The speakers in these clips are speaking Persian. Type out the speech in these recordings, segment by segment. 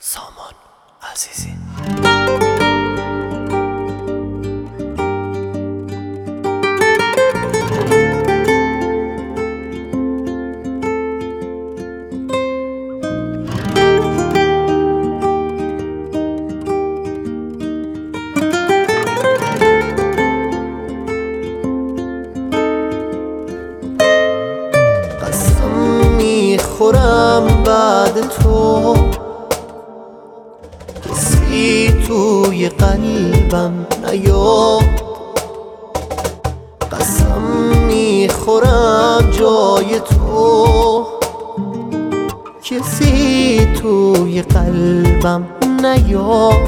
سامان عزیزی. قسم میخورم بعد تو کسی توی قلبم نیاد. قسم میخورم جای تو کسی توی قلبم نیاد.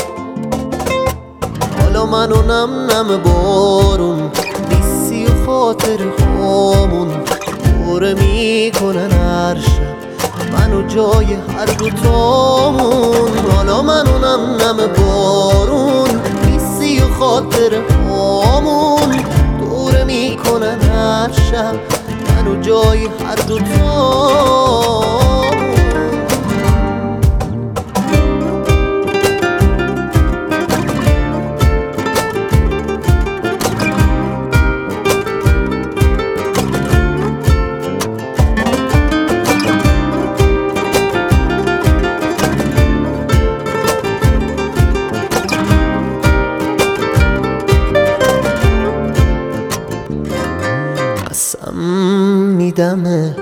حالا منو نم نم بارون نیستی و خاطر هامون دوره میکنن هر شب منو جای هر دوتامون. حالا منو نم نم بارون نیستی و خاطر هامون دوره میکنن هر شب منو جای هر دوتامون. قسم میدمت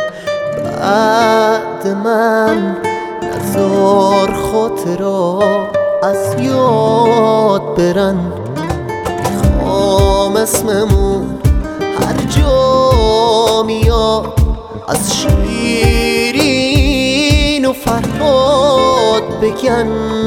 بعد من نزار خاطرها از یاد برن. میخوام اسممون هر جا میاد از شیرین و فرهاد بگن.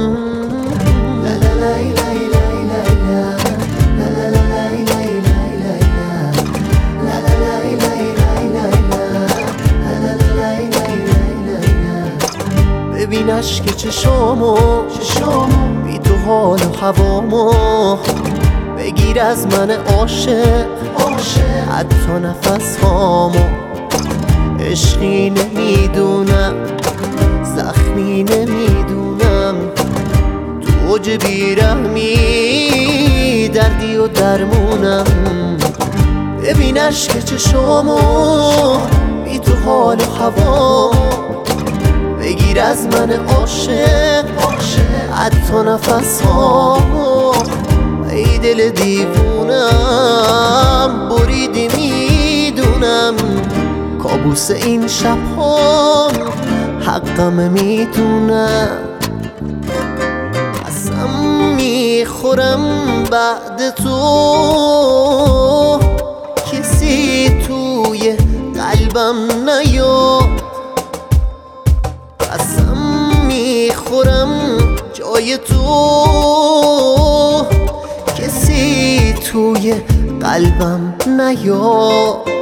ببین اشک چشامو بی تو حال و هوامو بگیر از من عاشق حتی نفس هامو. عشقی نمیدونم زخمی نمیدونم تو اوج بیرحمی دردی و درمونم. ببین اشک چشامو بی تو حال و هوامو بگیر از من عاشق حتی نفس هامو. ای دل دیوونم بریدی میدونم کابوس این شب ها حقم میدونم. قسم میخورم بعد تو کسی توی قلبم نیاد. قسم میخورم جای تو کسی توی قلبم نیاد.